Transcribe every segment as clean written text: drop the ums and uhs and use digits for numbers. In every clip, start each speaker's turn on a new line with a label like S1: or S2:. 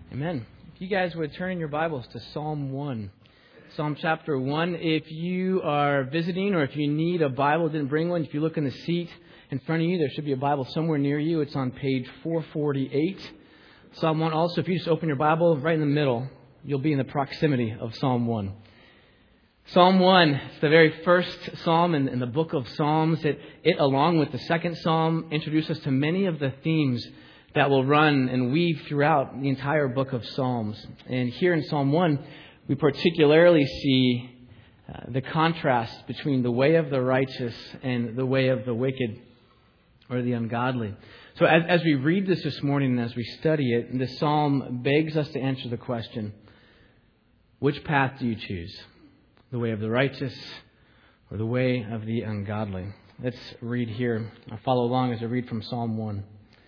S1: Amen. If you guys would turn in your Bibles to Psalm 1. Psalm chapter 1. If you are visiting or if you need a Bible, didn't bring one, if you look in the seat in front of you, there should be a Bible somewhere near you. It's on page 448. Psalm 1. Also, if you just open your Bible right in the middle, you'll be in the proximity of Psalm 1. Psalm 1 is the very first psalm in the book of Psalms. It along with the second psalm, introduces us to many of the themes that will run and weave throughout the entire book of Psalms. And here in Psalm 1, we particularly see the contrast between the way of the righteous and the way of the wicked or the ungodly. So as we read this morning and as we study it, the psalm begs us to answer the question, which path do you choose? The way of the righteous or the way of the ungodly? Let's read here. I'll follow along as I read from Psalm 1.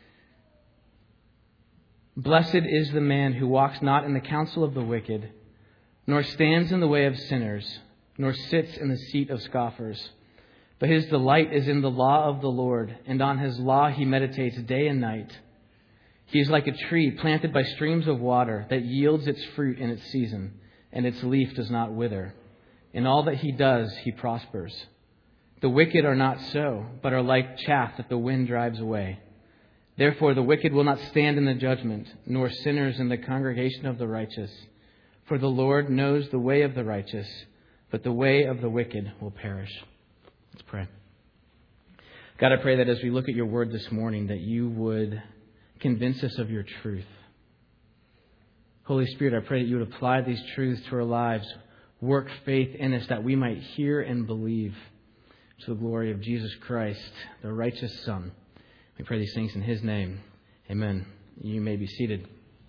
S1: Blessed is the man who walks not in the counsel of the wicked, nor stands in the way of sinners, nor sits in the seat of scoffers. But his delight is in the law of the Lord, and on his law he meditates day and night. He is like a tree planted by streams of water that yields its fruit in its season, and its leaf does not wither. In all that he does, he prospers. The wicked are not so, but are like chaff that the wind drives away. Therefore the wicked will not stand in the judgment, nor sinners in the congregation of the righteous. For the Lord knows the way of the righteous, but the way of the wicked will perish. Let's pray. God, I pray that as we look at your word this morning, that you would convince us of your truth. Holy Spirit, I pray that you would apply these truths to our lives, work faith in us, that we might hear and believe to the glory of Jesus Christ, the righteous Son. We pray these things in his name. Amen. You may be seated.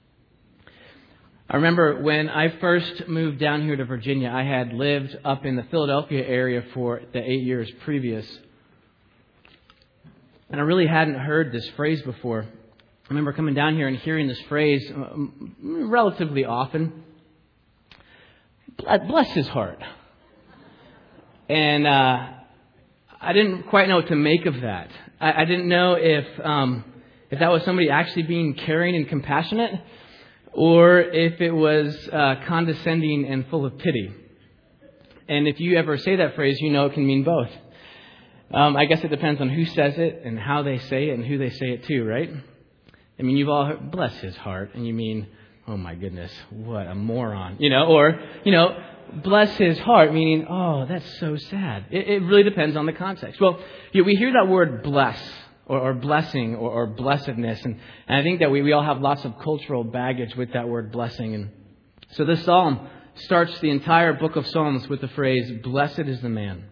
S1: I remember when I first moved down here to Virginia, I had lived up in the Philadelphia area for the 8 years previous. And I really hadn't heard this phrase before. I remember coming down here and hearing this phrase relatively often. Bless his heart. And I didn't quite know what to make of that. I didn't know if that was somebody actually being caring and compassionate, or if it was condescending and full of pity. And if you ever say that phrase, you know it can mean both. I guess it depends on who says it and how they say it and who they say it to, right? I mean, you've all heard, bless his heart, and you mean, oh my goodness, what a moron, or, bless his heart, meaning, oh, that's so sad. It really depends on the context. Well, we hear that word bless or blessing or blessedness. And I think that we all have lots of cultural baggage with that word blessing. And so this psalm starts the entire book of Psalms with the phrase, blessed is the man.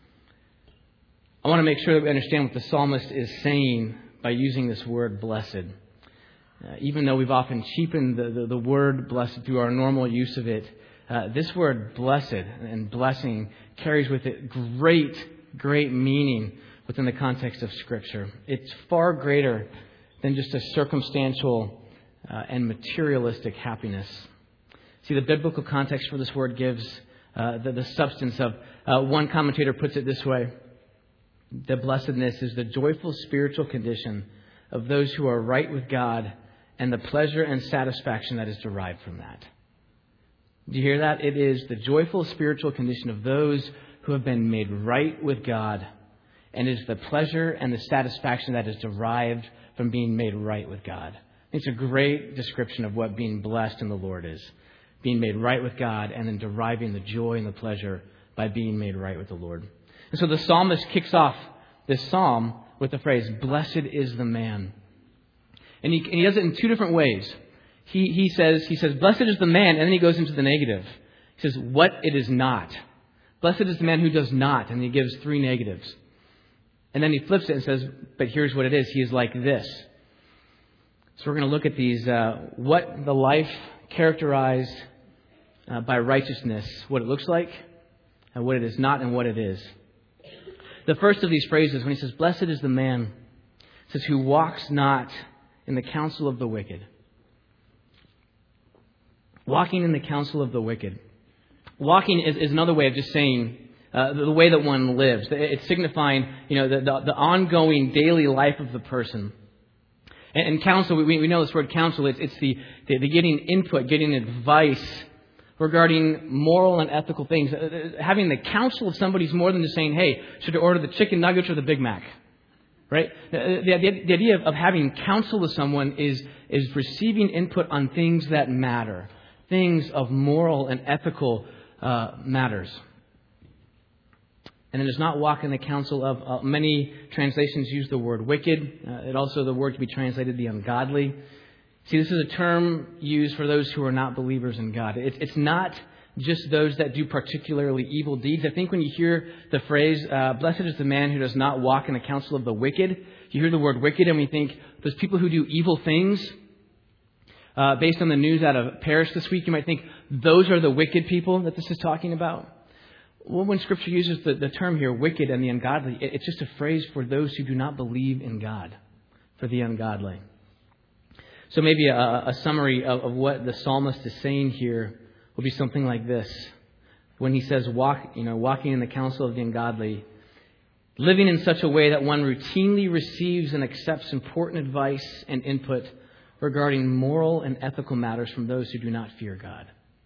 S1: I want to make sure that we understand what the psalmist is saying by using this word blessed. Even though we've often cheapened the word blessed through our normal use of it, this word blessed and blessing carries with it great meaning within the context of Scripture. It's far greater than just a circumstantial and materialistic happiness. See, the biblical context for this word gives the substance of, one commentator puts it this way, that blessedness is the joyful spiritual condition of those who are right with God and the pleasure and satisfaction that is derived from that. Do you hear that? It is the joyful spiritual condition of those who have been made right with God, and it is the pleasure and the satisfaction that is derived from being made right with God. It's a great description of what being blessed in the Lord is. Being made right with God and then deriving the joy and the pleasure by being made right with the Lord. And so the psalmist kicks off this psalm with the phrase, blessed is the man. And he does it in two different ways. He says, blessed is the man, and then he goes into the negative. He says, what it is not. Blessed is the man who does not, and he gives three negatives. And then he flips it and says, but here's what it is. He is like this. So we're going to look at these, what the life characterized by righteousness, what it looks like, and what it is not, and what it is. The first of these phrases, when he says, blessed is the man, says, who walks not in the counsel of the wicked. Walking in the counsel of the wicked. Walking is another way of just saying the way that one lives. It's signifying, the ongoing daily life of the person. And counsel, we know this word counsel, it's the getting input, getting advice regarding moral and ethical things. Having the counsel of somebody is more than just saying, hey, should I order the chicken nuggets or the Big Mac? Right? The idea of having counsel with someone is receiving input on things that matter, things of moral and ethical matters. And it does not walk in the counsel of, many translations use the word wicked. It also, the word can be translated the ungodly. See, this is a term used for those who are not believers in God. It's not just those that do particularly evil deeds. I think when you hear the phrase, blessed is the man who does not walk in the counsel of the wicked, you hear the word wicked and we think those people who do evil things. Based on the news out of Paris this week, you might think those are the wicked people that this is talking about. Well, when Scripture uses the term here, wicked and the ungodly, it's just a phrase for those who do not believe in God, for the ungodly. So maybe a summary of what the psalmist is saying here will be something like this. When he says walking in the counsel of the ungodly, living in such a way that one routinely receives and accepts important advice and input regarding moral and ethical matters from those who do not fear God.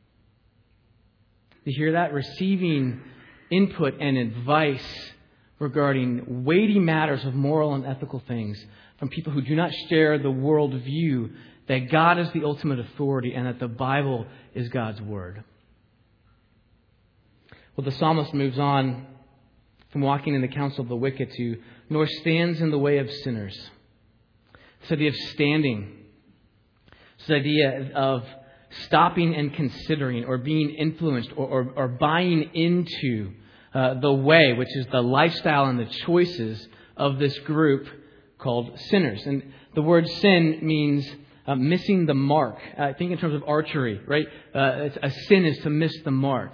S1: You hear that? Receiving input and advice regarding weighty matters of moral and ethical things from people who do not share the worldview that God is the ultimate authority and that the Bible is God's Word. Well, the psalmist moves on from walking in the counsel of the wicked to, nor stands in the way of sinners. This idea of standing. This idea of stopping and considering or being influenced or buying into the way, which is the lifestyle and the choices of this group called sinners. And the word sin means missing the mark. I think in terms of archery, right? A sin is to miss the mark.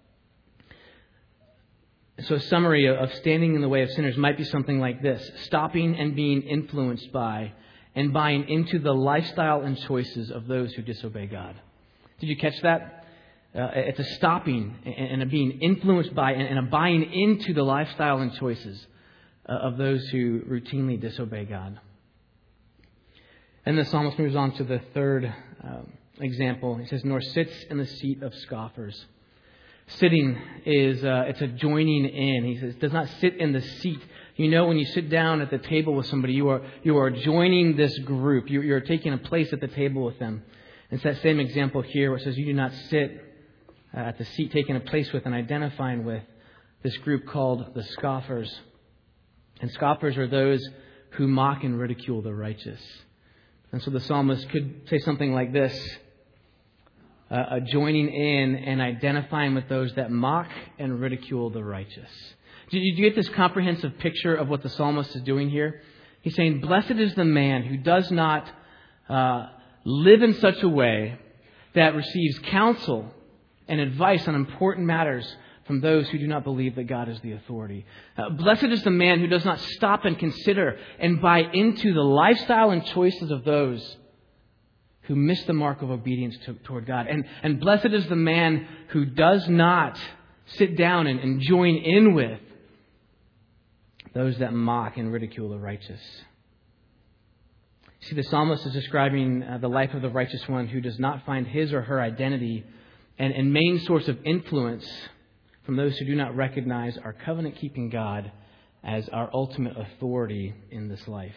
S1: So a summary of standing in the way of sinners might be something like this: stopping and being influenced by and buying into the lifestyle and choices of those who disobey God. Did you catch that? It's a stopping and a being influenced by and a buying into the lifestyle and choices of those who routinely disobey God. And the psalmist moves on to the third example. He says, nor sits in the seat of scoffers. Sitting is, it's a joining in. He says, does not sit in the seat. You know, when you sit down at the table with somebody, you are joining this group. You're taking a place at the table with them. It's that same example here where it says you do not sit at the seat taking a place with and identifying with this group called the scoffers. And scoffers are those who mock and ridicule the righteous. And so the psalmist could say something like this, joining in and identifying with those that mock and ridicule the righteous. Do you get this comprehensive picture of what the psalmist is doing here? He's saying, blessed is the man who does not live in such a way that receives counsel and advice on important matters from those who do not believe that God is the authority. Blessed is the man who does not stop and consider and buy into the lifestyle and choices of those who miss the mark of obedience toward God. And blessed is the man who does not sit down and join in with those that mock and ridicule the righteous. See, the psalmist is describing the life of the righteous one who does not find his or her identity and main source of influence from those who do not recognize our covenant-keeping God as our ultimate authority in this life.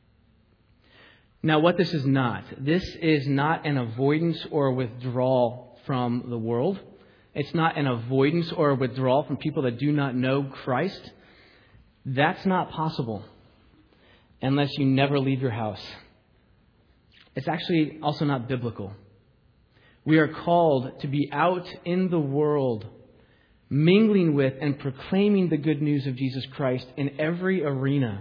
S1: Now, what this is not an avoidance or withdrawal from the world. It's not an avoidance or a withdrawal from people that do not know Christ. That's not possible unless you never leave your house. It's actually also not biblical. We are called to be out in the world, mingling with and proclaiming the good news of Jesus Christ in every arena.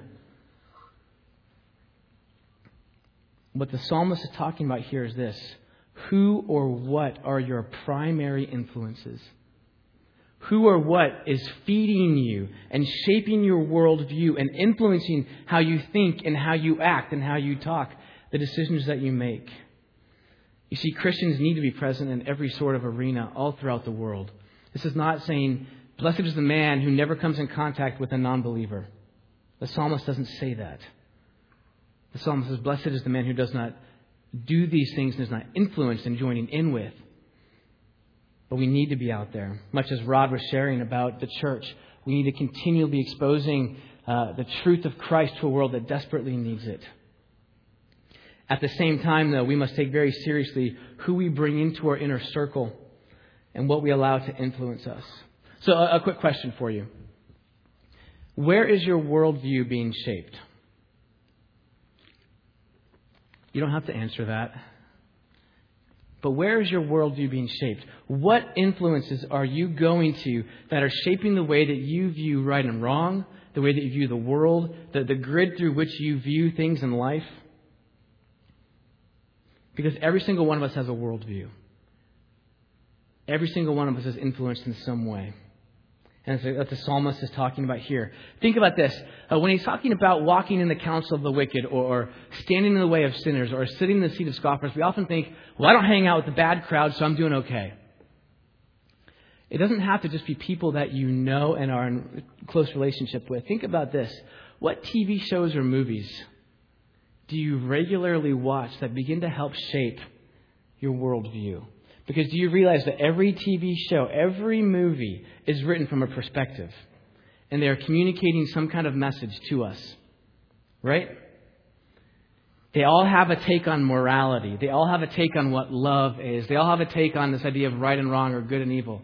S1: What the psalmist is talking about here is this: who or what are your primary influences? Who or what is feeding you and shaping your worldview and influencing how you think and how you act and how you talk, the decisions that you make? You see, Christians need to be present in every sort of arena all throughout the world. This is not saying, blessed is the man who never comes in contact with a non-believer. The psalmist doesn't say that. The psalmist says, blessed is the man who does not do these things and is not influenced in joining in with. But we need to be out there. Much as Rod was sharing about the church, we need to continually be exposing the truth of Christ to a world that desperately needs it. At the same time, though, we must take very seriously who we bring into our inner circle and what we allow to influence us. So a quick question for you. Where is your worldview being shaped? You don't have to answer that. But where is your worldview being shaped? What influences are you going to that are shaping the way that you view right and wrong, the way that you view the world, the grid through which you view things in life? Because every single one of us has a worldview. Every single one of us is influenced in some way. And that's what the psalmist is talking about here. Think about this. When he's talking about walking in the counsel of the wicked or standing in the way of sinners or sitting in the seat of scoffers, we often think, well, I don't hang out with the bad crowd, so I'm doing okay. It doesn't have to just be people that you know and are in close relationship with. Think about this. What TV shows or movies do you regularly watch that begin to help shape your worldview? Because do you realize that every TV show, every movie is written from a perspective, and they are communicating some kind of message to us, right? They all have a take on morality. They all have a take on what love is. They all have a take on this idea of right and wrong or good and evil.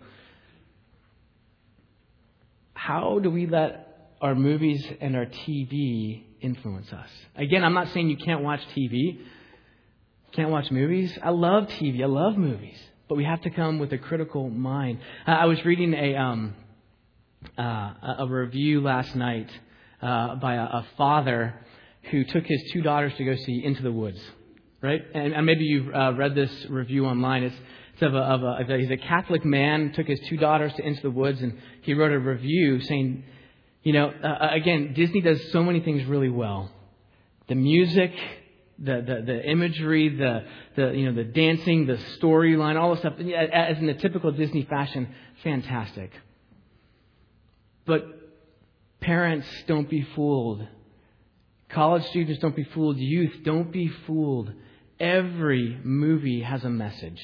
S1: How do we let our movies and our TV influence us? Again, I'm not saying you can't watch TV, can't watch movies. I love TV. I love movies. But we have to come with a critical mind. I was reading a review last night by a father who took his two daughters to go see Into the Woods, right? And maybe you've read this review online. It's he's a Catholic man, took his two daughters to Into the Woods, and he wrote a review saying, again, Disney does so many things really well. The music, the imagery, the dancing, the storyline, all the stuff, as in the typical Disney fashion, fantastic. But parents, don't be fooled. College students, don't be fooled. Youth, don't be fooled. Every movie has a message.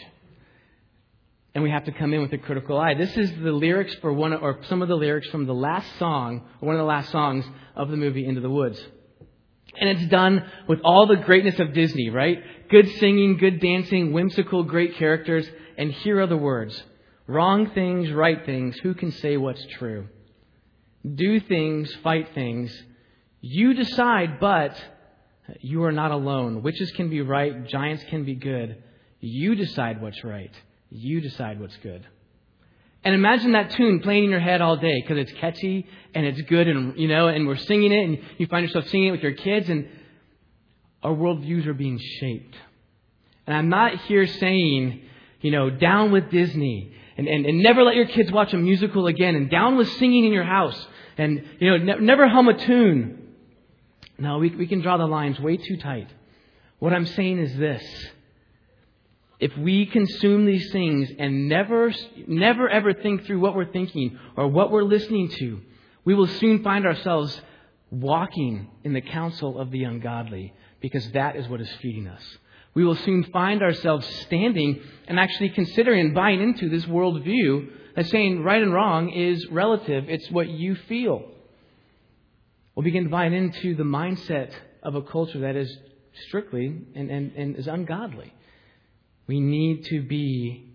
S1: And we have to come in with a critical eye. This is the lyrics for some of the lyrics from the last song, or one of the last songs of the movie Into the Woods. And it's done with all the greatness of Disney, right? Good singing, good dancing, whimsical, great characters. And here are the words. Wrong things, right things, who can say what's true? Do things, fight things. You decide, but you are not alone. Witches can be right, giants can be good. You decide what's right. You decide what's good. And imagine that tune playing in your head all day because it's catchy and it's good and we're singing it and you find yourself singing it with your kids and our worldviews are being shaped. And I'm not here saying, down with Disney and never let your kids watch a musical again and down with singing in your house and, never hum a tune. No, we can draw the lines way too tight. What I'm saying is this. If we consume these things and never ever think through what we're thinking or what we're listening to, we will soon find ourselves walking in the counsel of the ungodly because that is what is feeding us. We will soon find ourselves standing and actually considering and buying into this worldview that's saying right and wrong is relative. It's what you feel. We'll begin to buy into the mindset of a culture that is strictly and is ungodly. We need to be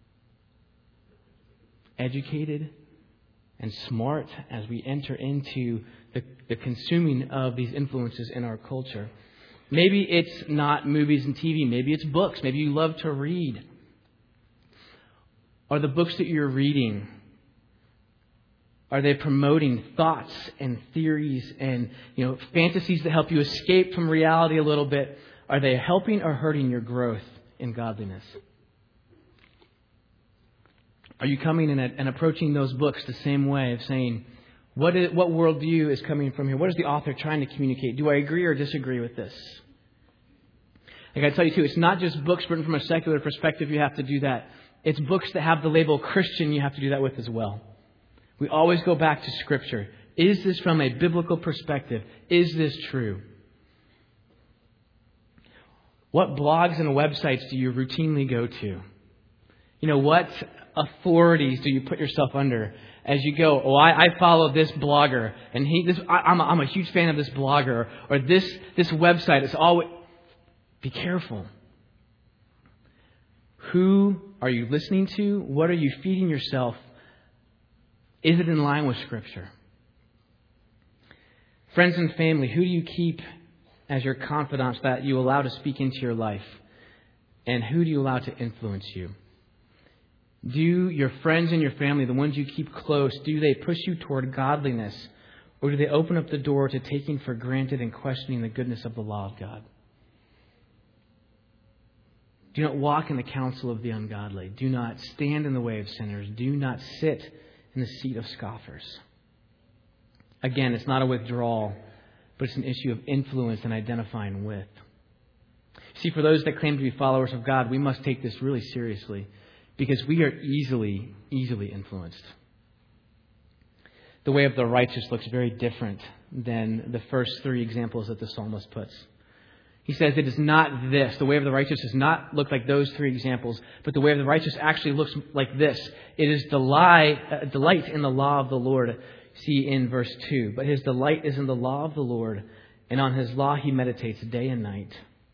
S1: educated and smart as we enter into the consuming of these influences in our culture. Maybe it's not movies and TV. Maybe it's books. Maybe you love to read. Are the books that you're reading, are they promoting thoughts and theories and fantasies that help you escape from reality a little bit? Are they helping or hurting your growth in godliness? Are you coming in and approaching those books the same way of saying, what worldview is coming from here? What is the author trying to communicate? Do I agree or disagree with this? I got to tell you too, it's not just books written from a secular perspective you have to do that. It's books that have the label Christian you have to do that with as well. We always go back to Scripture. Is this from a biblical perspective? Is this true? What blogs and websites do you routinely go to? What authorities do you put yourself under as you go, I follow this blogger, and I'm a huge fan of this blogger, or this website is always... Be careful. Who are you listening to? What are you feeding yourself? Is it in line with Scripture? Friends and family, who do you keep as your confidants that you allow to speak into your life? And who do you allow to influence you? Do your friends and your family, the ones you keep close, do they push you toward godliness? Or do they open up the door to taking for granted and questioning the goodness of the law of God? Do not walk in the counsel of the ungodly. Do not stand in the way of sinners. Do not sit in the seat of scoffers. Again, it's not a withdrawal, but it's an issue of influence and identifying with. See, for those that claim to be followers of God, we must take this really seriously, because we are easily influenced. The way of the righteous looks very different than the first three examples that the psalmist puts. He says it is not this. The way of the righteous does not look like those three examples, but the way of the righteous actually looks like this. It is delight in the law of the Lord. See in verse 2. But his delight is in the law of the Lord, and on his law he meditates day and night.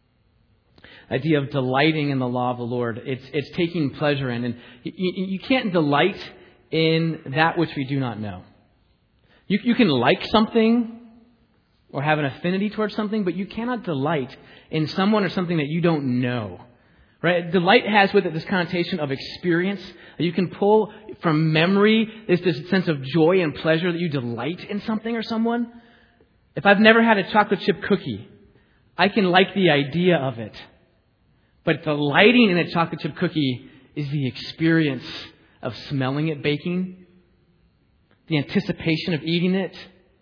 S1: Idea of delighting in the law of the Lord. It's taking pleasure in. And you can't delight in that which we do not know. You can like something or have an affinity towards something, but you cannot delight in someone or something that you don't know. Right? Delight has with it this connotation of experience. You can pull from memory this sense of joy and pleasure that you delight in something or someone. If I've never had a chocolate chip cookie, I can like the idea of it. But delighting in a chocolate chip cookie is the experience of smelling it baking, the anticipation of eating it,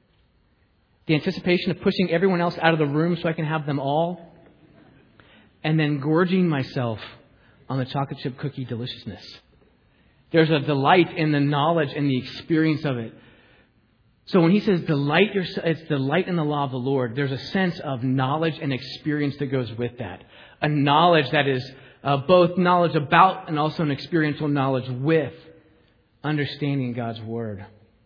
S1: the anticipation of pushing everyone else out of the room so I can have them all, and then gorging myself on the chocolate chip cookie deliciousness. There's a delight in the knowledge and the experience of it. So when he says it's delight in the law of the Lord, there's a sense of knowledge and experience that goes with that. A knowledge that is both knowledge about and also an experiential knowledge with understanding God's Word.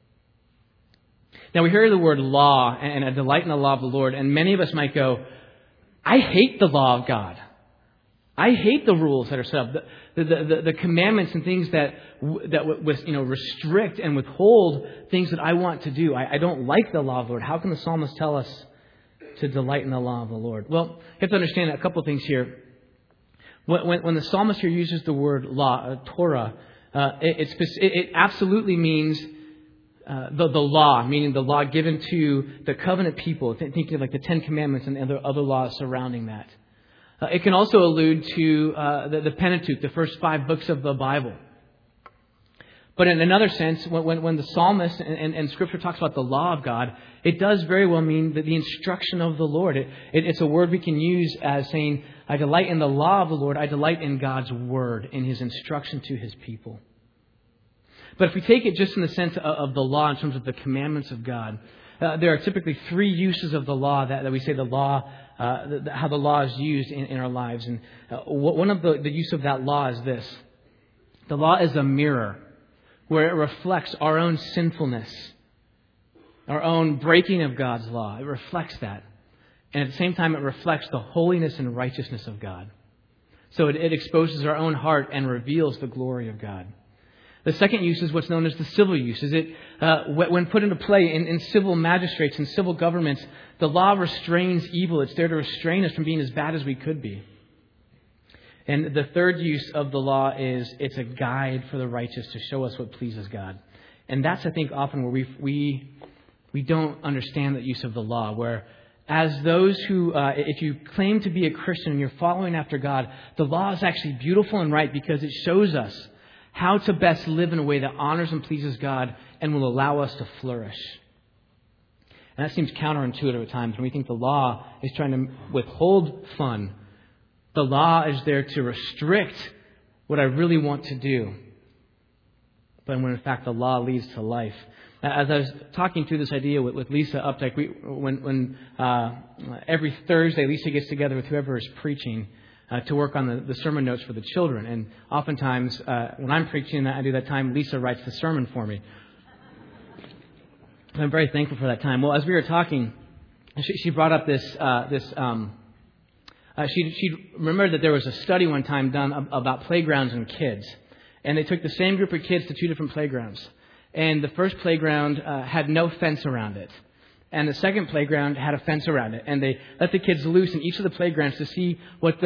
S1: Now we hear the word law and a delight in the law of the Lord, and many of us might go, I hate the law of God. I hate the rules that are set up, the commandments and things that restrict and withhold things that I want to do. I don't like the law of the Lord. How can the psalmist tell us to delight in the law of the Lord? Well, you have to understand a couple of things here. When the psalmist here uses the word law, Torah, it absolutely means the law, meaning the law given to the covenant people, thinking of like the Ten Commandments and other laws surrounding that. It can also allude to the Pentateuch, the first 5 books of the Bible. But in another sense, when the psalmist and Scripture talks about the law of God, it does very well mean the instruction of the Lord. It's a word we can use as saying, I delight in the law of the Lord. I delight in God's Word, in His instruction to His people. But if we take it just in the sense of the law in terms of the commandments of God, there are typically 3 uses of the law that we say the law, how the law is used in our lives. And one of the use of that law is this. The law is a mirror where it reflects our own sinfulness, our own breaking of God's law. It reflects that. And at the same time, it reflects the holiness and righteousness of God. So it exposes our own heart and reveals the glory of God. The second use is what's known as the civil use. When put into play in civil magistrates and civil governments, the law restrains evil. It's there to restrain us from being as bad as we could be. And the third use of the law is it's a guide for the righteous to show us what pleases God. And that's, I think, often where we don't understand the use of the law, where as those who, if you claim to be a Christian and you're following after God, the law is actually beautiful and right because it shows us how to best live in a way that honors and pleases God and will allow us to flourish. And that seems counterintuitive at times when we think the law is trying to withhold fun. The law is there to restrict what I really want to do. But when in fact the law leads to life. As I was talking through this idea with Lisa Updike, when every Thursday Lisa gets together with whoever is preaching to work on the sermon notes for the children. And oftentimes when I'm preaching, I do that time, Lisa writes the sermon for me. I'm very thankful for that time. Well, as we were talking, she brought up she remembered that there was a study one time done about playgrounds and kids. And they took the same group of kids to two different playgrounds. And the first playground had no fence around it. And the second playground had a fence around it. And they let the kids loose in each of the playgrounds to see what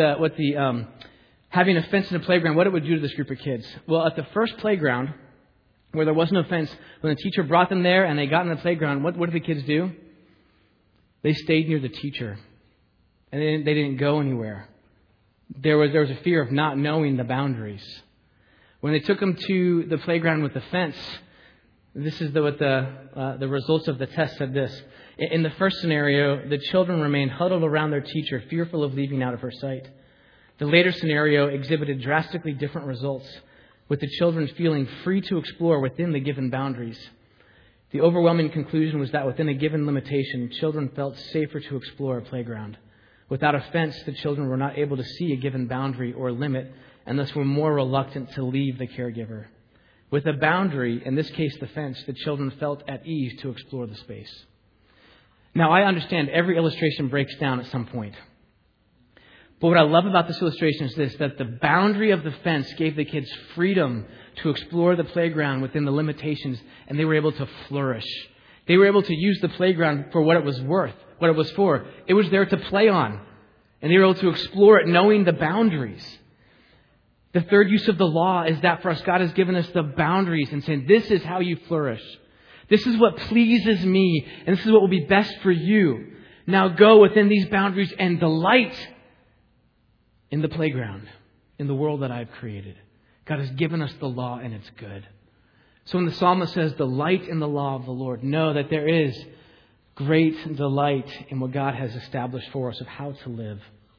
S1: having a fence in a playground, what it would do to this group of kids. Well, at the first playground, where there was no fence, when the teacher brought them there and they got in the playground, what did the kids do? They stayed near the teacher. And they didn't go anywhere. There was a fear of not knowing the boundaries. When they took them to the playground with the fence, this is what the results of the test said this. In the first scenario, the children remained huddled around their teacher, fearful of leaving out of her sight. The later scenario exhibited drastically different results, with the children feeling free to explore within the given boundaries. The overwhelming conclusion was that within a given limitation, children felt safer to explore a playground. Without a fence, the children were not able to see a given boundary or limit, and thus were more reluctant to leave the caregiver. With a boundary, in this case the fence, the children felt at ease to explore the space. Now, I understand every illustration breaks down at some point. But what I love about this illustration is this, that the boundary of the fence gave the kids freedom to explore the playground within the limitations, and they were able to flourish. They were able to use the playground for what it was worth, what it was for. It was there to play on, and they were able to explore it knowing the boundaries. The third use of the law is that for us, God has given us the boundaries and saying, this is how you flourish. This is what pleases me, and this is what will be best for you. Now go within these boundaries and delight in the playground, in the world that I've created. God has given us the law, and it's good. So when the psalmist says, delight in the law of the Lord, know that there is great delight in what God has established for us of how to live.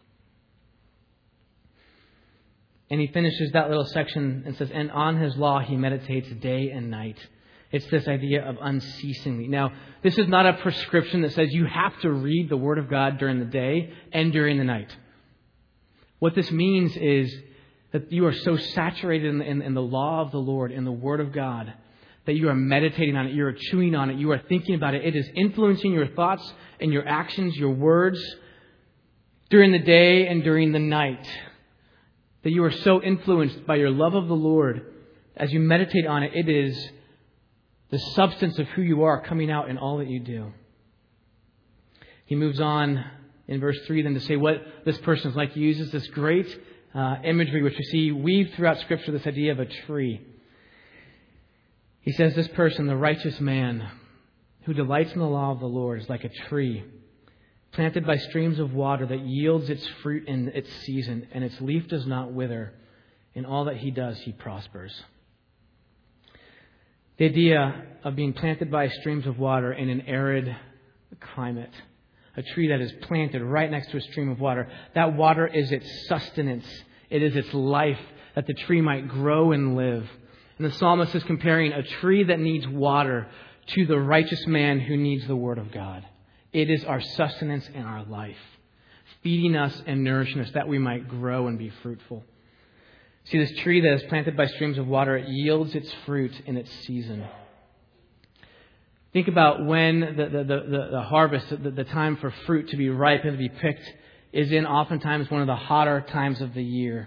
S1: And he finishes that little section and says, and on his law he meditates day and night. It's this idea of unceasingly. Now, this is not a prescription that says you have to read the Word of God during the day and during the night. What this means is that you are so saturated in the law of the Lord, in the Word of God, that you are meditating on it, you are chewing on it, you are thinking about it. It is influencing your thoughts and your actions, your words during the day and during the night. That you are so influenced by your love of the Lord, as you meditate on it, it is the substance of who you are coming out in all that you do. He moves on in verse 3 then to say what this person is like. He uses this great imagery which we see weaved throughout Scripture, this idea of a tree. He says this person, the righteous man who delights in the law of the Lord, is like a tree planted by streams of water that yields its fruit in its season, and its leaf does not wither. In all that he does, he prospers. The idea of being planted by streams of water in an arid climate, a tree that is planted right next to a stream of water, that water is its sustenance. It is its life, that the tree might grow and live. And the psalmist is comparing a tree that needs water to the righteous man who needs the Word of God. It is our sustenance and our life, feeding us and nourishing us that we might grow and be fruitful. See, this tree that is planted by streams of water, it yields its fruit in its season. Think about when the harvest, the time for fruit to be ripe and to be picked, is in oftentimes one of the hotter times of the year.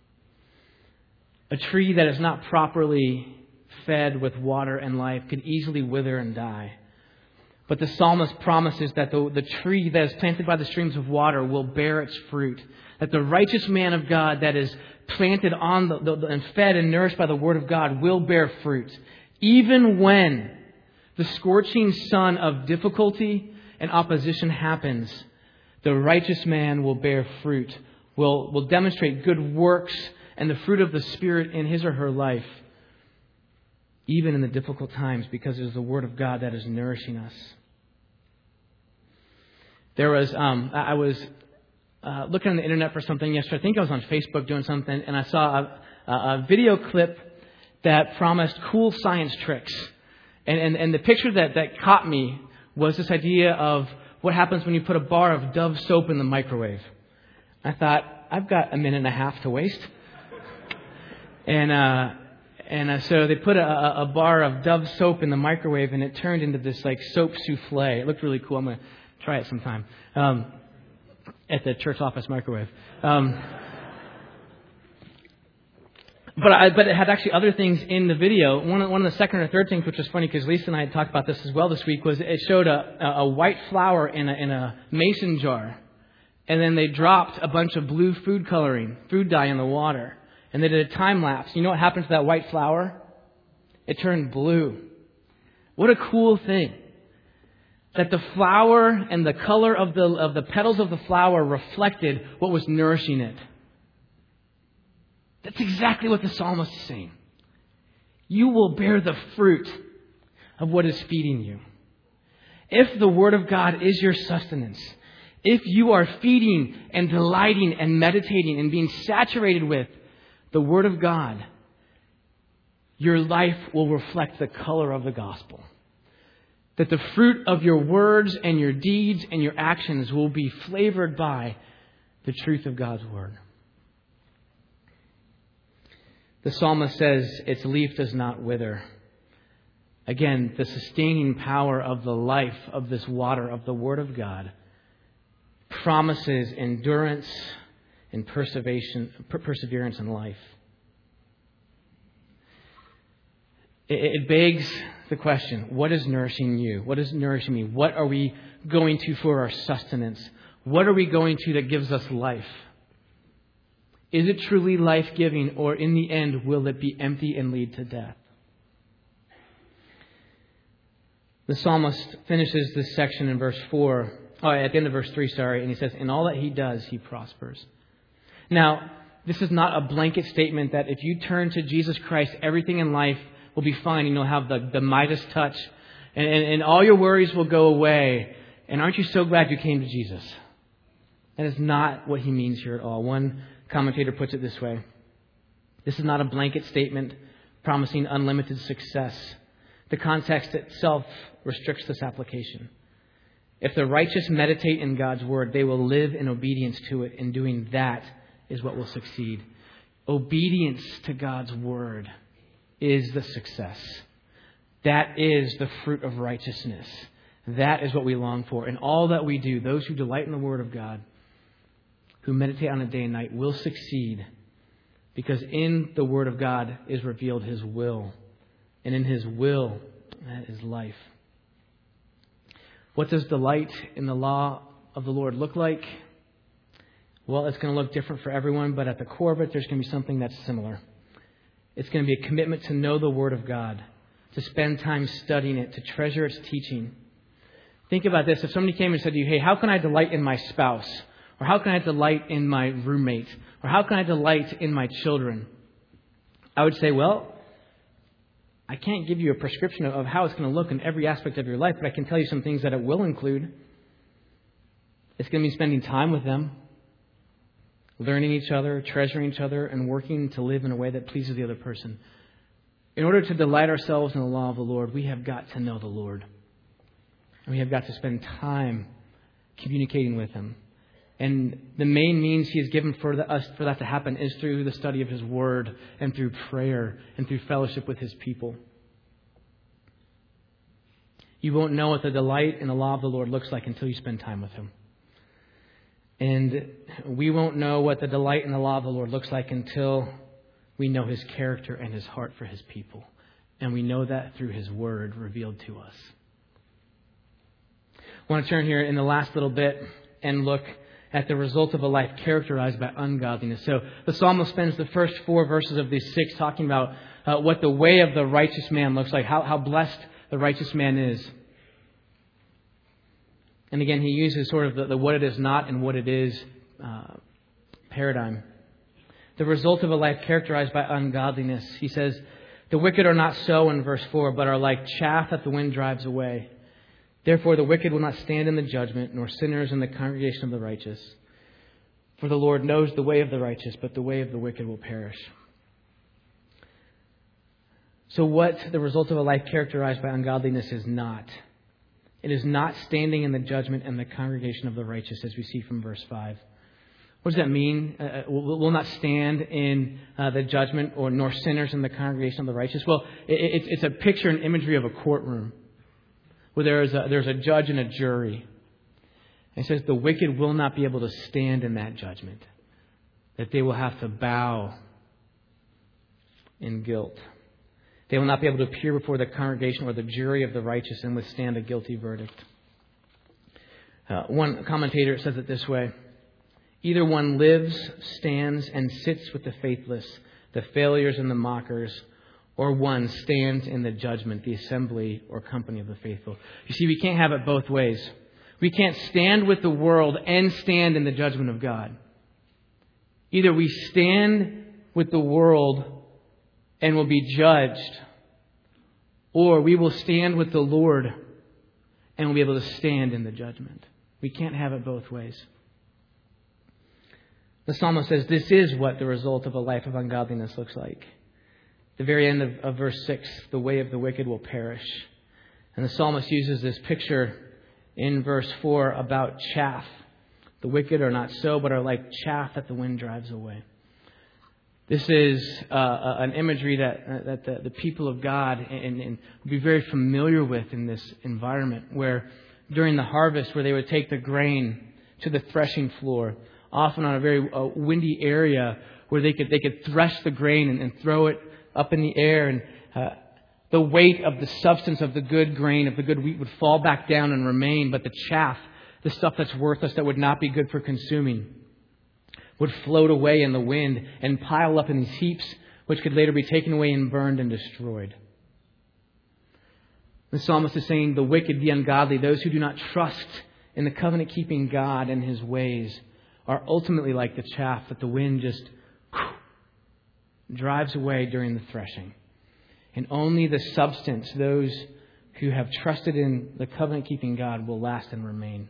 S1: A tree that is not properly fed with water and life could easily wither and die. But the psalmist promises that the tree that is planted by the streams of water will bear its fruit. That the righteous man of God that is planted on and fed and nourished by the Word of God will bear fruit. Even when the scorching sun of difficulty and opposition happens, the righteous man will bear fruit, will demonstrate good works and the fruit of the Spirit in his or her life, even in the difficult times, because it is the Word of God that is nourishing us. There was, I was looking on the internet for something yesterday. I think I was on Facebook doing something, and I saw a video clip that promised cool science tricks. And the picture that caught me was this idea of what happens when you put a bar of Dove soap in the microwave. I thought, I've got a minute and a half to waste. And so they put a bar of Dove soap in the microwave, and it turned into this like soap souffle. It looked really cool. I'm going to try it sometime at the church office microwave. But it had actually other things in the video. One of the second or third things, which was funny because Lisa and I had talked about this as well this week, was it showed a white flour in a mason jar. And then they dropped a bunch of blue food dye in the water. And they did a time lapse. You know what happened to that white flour? It turned blue. What a cool thing. That the flour and the color of the petals of the flower reflected what was nourishing it. That's exactly what the psalmist is saying. You will bear the fruit of what is feeding you. If the Word of God is your sustenance, if you are feeding and delighting and meditating and being saturated with the Word of God, your life will reflect the color of the gospel. That the fruit of your words and your deeds and your actions will be flavored by the truth of God's Word. The psalmist says its leaf does not wither. Again, the sustaining power of the life of this water, of the Word of God, promises endurance and perseverance in life. It begs the question, what is nourishing you? What is nourishing me? What are we going to for our sustenance? What are we going to that gives us life? Is it truly life-giving, or in the end, will it be empty and lead to death? The psalmist finishes this section in verse 4. At the end of verse 3, and he says, in all that he does, he prospers. Now, this is not a blanket statement that if you turn to Jesus Christ, everything in life will be fine and you'll have the Midas touch and all your worries will go away. And aren't you so glad you came to Jesus? That is not what he means here at all. One commentator puts it this way. This is not a blanket statement promising unlimited success. The context itself restricts this application. If the righteous meditate in God's Word, they will live in obedience to it, and doing that is what will succeed. Obedience to God's Word is the success. That is the fruit of righteousness. That is what we long for. And all that we do, those who delight in the Word of God, who meditate on it day and night, will succeed, because in the Word of God is revealed His will. And in His will, that is life. What does delight in the law of the Lord look like? Well, it's going to look different for everyone, but at the core of it, there's going to be something that's similar. It's going to be a commitment to know the Word of God, to spend time studying it, to treasure its teaching. Think about this. If somebody came and said to you, hey, how can I delight in my spouse? Or how can I delight in my roommate? Or how can I delight in my children? I would say, well, I can't give you a prescription of how it's going to look in every aspect of your life, but I can tell you some things that it will include. It's going to be spending time with them, learning each other, treasuring each other, and working to live in a way that pleases the other person. In order to delight ourselves in the law of the Lord, we have got to know the Lord. And we have got to spend time communicating with Him. And the main means He has given for us for that to happen is through the study of His Word and through prayer and through fellowship with His people. You won't know what the delight in the law of the Lord looks like until you spend time with Him. And we won't know what the delight in the law of the Lord looks like until we know His character and His heart for His people. And we know that through His Word revealed to us. I want to turn here in the last little bit and look at the result of a life characterized by ungodliness. So the psalmist spends the first 4 verses of these 6 talking about what the way of the righteous man looks like, how blessed the righteous man is. And again, he uses sort of the what it is not and what it is paradigm. The result of a life characterized by ungodliness. He says, the wicked are not so in verse 4, but are like chaff that the wind drives away. Therefore, the wicked will not stand in the judgment, nor sinners in the congregation of the righteous. For the Lord knows the way of the righteous, but the way of the wicked will perish. So what the result of a life characterized by ungodliness is not. It is not standing in the judgment and the congregation of the righteous, as we see from verse 5. What does that mean? Will not stand in the judgment or nor sinners in the congregation of the righteous? Well, it's a picture and imagery of a courtroom where there's a judge and a jury. And it says the wicked will not be able to stand in that judgment, that they will have to bow in guilt. They will not be able to appear before the congregation or the jury of the righteous and withstand a guilty verdict. One commentator says it this way: either one lives, stands, and sits with the faithless, the failures and the mockers, or one stands in the judgment, the assembly or company of the faithful. You see, we can't have it both ways. We can't stand with the world and stand in the judgment of God. Either we stand with the world and will be judged, or we will stand with the Lord and will be able to stand in the judgment. We can't have it both ways. The psalmist says this is what the result of a life of ungodliness looks like. At the very end of verse 6, the way of the wicked will perish. And the psalmist uses this picture in verse 4 about chaff. The wicked are not so, but are like chaff that the wind drives away. This is an imagery that the people of God and will be very familiar with in this environment, where during the harvest, where they would take the grain to the threshing floor, often on a very windy area, where they could thresh the grain and throw it up in the air, and the weight of the substance of the good grain, of the good wheat, would fall back down and remain, but the chaff, the stuff that's worthless, that would not be good for consuming, would float away in the wind and pile up in these heaps, which could later be taken away and burned and destroyed. The psalmist is saying the wicked, the ungodly, those who do not trust in the covenant-keeping God and His ways, are ultimately like the chaff that the wind just drives away during the threshing. And only the substance, those who have trusted in the covenant-keeping God, will last and remain.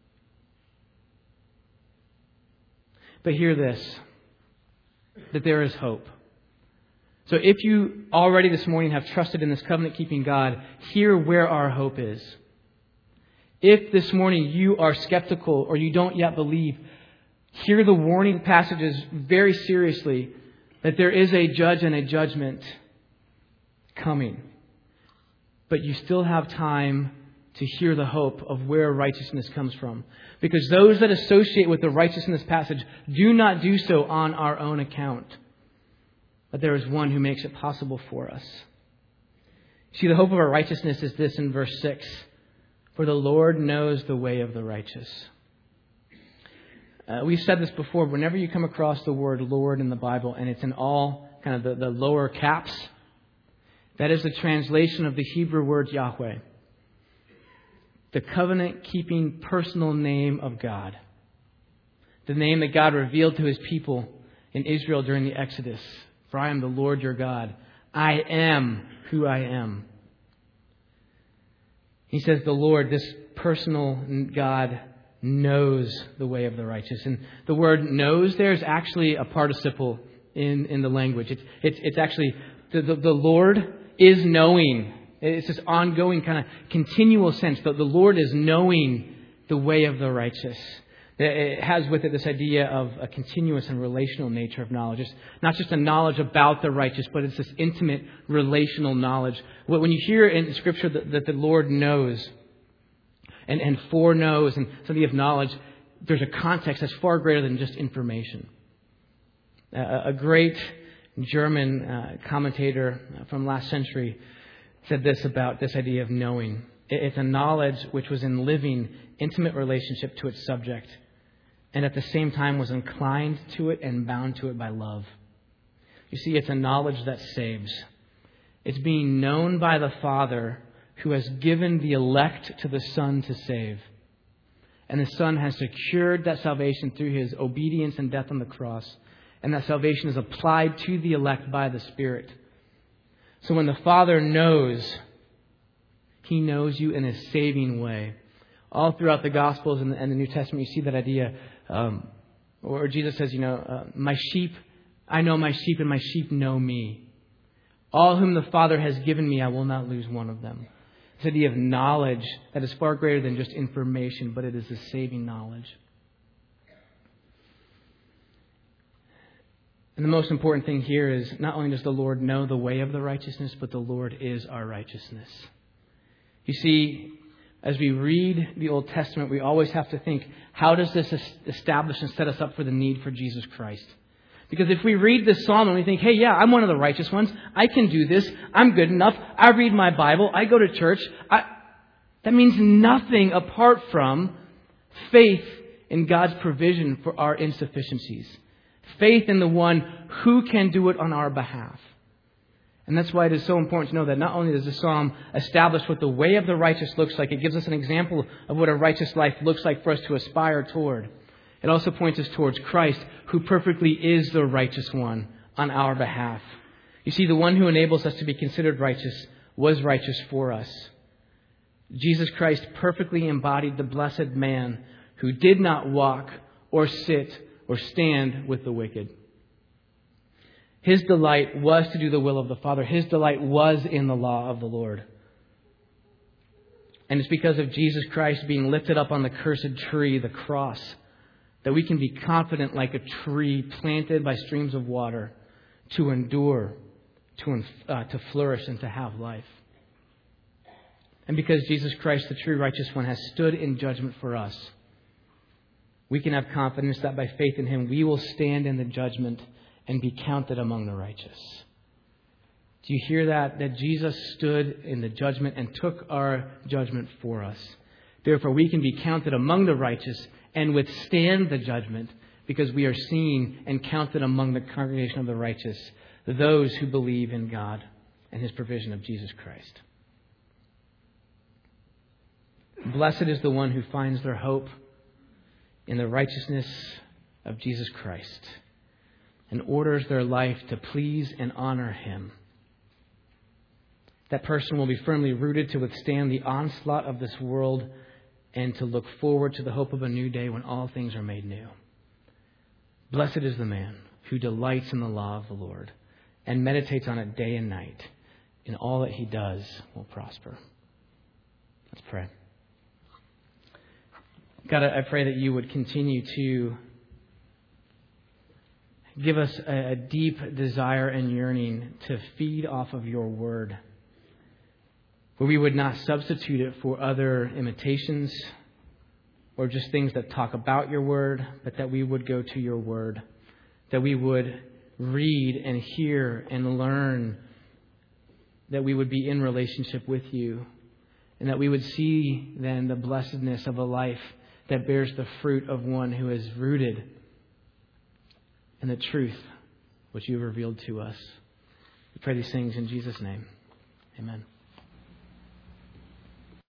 S1: But hear this, that there is hope. So if you already this morning have trusted in this covenant-keeping God, hear where our hope is. If this morning you are skeptical or you don't yet believe, hear the warning passages very seriously that there is a judge and a judgment coming. But you still have time to hear the hope of where righteousness comes from. Because those that associate with the righteousness passage do not do so on our own account. But there is one who makes it possible for us. See, the hope of our righteousness is this in verse 6. For the Lord knows the way of the righteous. We've said this before. Whenever you come across the word Lord in the Bible, and it's in all kind of the lower caps, that is the translation of the Hebrew word Yahweh. The covenant-keeping personal name of God. The name that God revealed to His people in Israel during the Exodus. For I am the Lord your God. I am who I am. He says the Lord, this personal God, knows the way of the righteous. And the word knows there is actually a participle in the language. It's actually the Lord is knowing. It's this ongoing kind of continual sense that the Lord is knowing the way of the righteous. It has with it this idea of a continuous and relational nature of knowledge. It's not just a knowledge about the righteous, but it's this intimate relational knowledge. When you hear in Scripture that the Lord knows and foreknows and something of knowledge, there's a context that's far greater than just information. A great German commentator from last century said this about this idea of knowing. It's a knowledge which was in living, intimate relationship to its subject, and at the same time was inclined to it and bound to it by love. You see, it's a knowledge that saves. It's being known by the Father who has given the elect to the Son to save. And the Son has secured that salvation through His obedience and death on the cross. And that salvation is applied to the elect by the Spirit. So when the Father knows, He knows you in a saving way. All throughout the Gospels and the New Testament, you see that idea. Or Jesus says, my sheep, I know my sheep and my sheep know me. All whom the Father has given me, I will not lose one of them. This idea of knowledge that is far greater than just information, but it is a saving knowledge. And the most important thing here is not only does the Lord know the way of the righteousness, but the Lord is our righteousness. You see, as we read the Old Testament, we always have to think, how does this establish and set us up for the need for Jesus Christ? Because if we read this psalm and we think, hey, yeah, I'm one of the righteous ones. I can do this. I'm good enough. I read my Bible. I go to church. That means nothing apart from faith in God's provision for our insufficiencies. Faith in the one who can do it on our behalf. And that's why it is so important to know that not only does the psalm establish what the way of the righteous looks like, it gives us an example of what a righteous life looks like for us to aspire toward. It also points us towards Christ, who perfectly is the righteous one on our behalf. You see, the one who enables us to be considered righteous was righteous for us. Jesus Christ perfectly embodied the blessed man who did not walk or sit or stand with the wicked. His delight was to do the will of the Father. His delight was in the law of the Lord. And it's because of Jesus Christ being lifted up on the cursed tree, the cross, that we can be confident like a tree planted by streams of water to endure, to flourish, and to have life. And because Jesus Christ, the true righteous one, has stood in judgment for us, we can have confidence that by faith in Him, we will stand in the judgment and be counted among the righteous. Do you hear that? That Jesus stood in the judgment and took our judgment for us. Therefore, we can be counted among the righteous and withstand the judgment because we are seen and counted among the congregation of the righteous, those who believe in God and His provision of Jesus Christ. Blessed is the one who finds their hope in the righteousness of Jesus Christ and orders their life to please and honor Him. That person will be firmly rooted to withstand the onslaught of this world and to look forward to the hope of a new day when all things are made new. Blessed is the man who delights in the law of the Lord and meditates on it day and night. In all that he does will prosper. Let's pray. God, I pray that you would continue to give us a deep desire and yearning to feed off of your word, where we would not substitute it for other imitations or just things that talk about your word, but that we would go to your word, that we would read and hear and learn, that we would be in relationship with you, and that we would see then the blessedness of a life that bears the fruit of one who is rooted in the truth which you have revealed to us. We pray these things in Jesus' name. Amen.